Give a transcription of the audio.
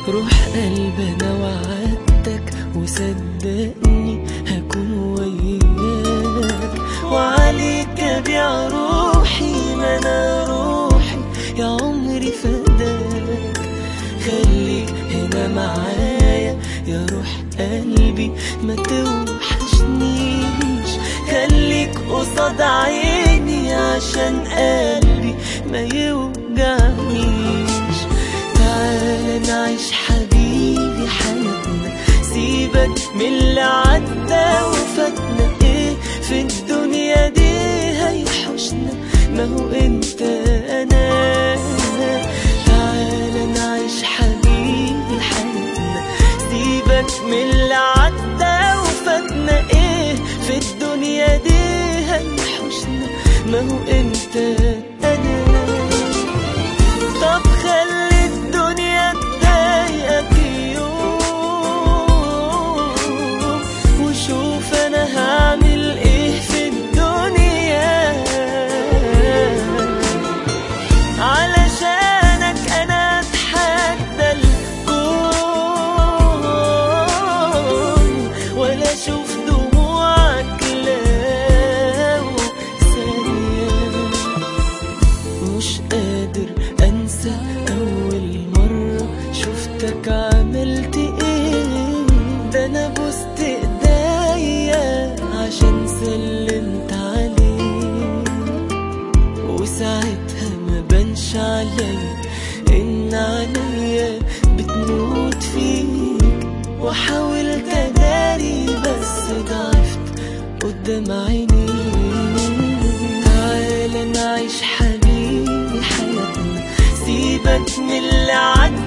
روح قلبي انا وعدتك وصدقني هكون وياك، وعليك ابيع روحي، ما انا روحي يا عمري فداك. خليك هنا معايا يا روح قلبي ما توحشنيش، خليك قصاد عيني عشان قلبي ما يوجعنيش. تعال نعيش حبيبي حياتنا، سيبك من اللي عدى وفاتنا، ايه في الدنيا دي هيحوشنا ما هو انت انا. تعال نعيش حبيبي حياتنا، سيبك من اللي عدى وفاتنا، ايه في الدنيا دي هيحوشنا ما هو انت انا. طب خلي الدنيا تضايقك يوم وشوف انا هعمل ايه في الدنيا، علشانك انا اتحدى الكون ولا اشوف دموعك لو ثانية. مش قادر انسى اول مرة شفتك عملت ايه، ده انا بوست ايديا عشان سلمت عليك، وساعتها ما بانش عليا ان عينيا بتموت فيك، وحاولت اداري بس ضعفت قدام عينيك. تعال نعيش حبيبي حياتنا، سيبك من اللي عدى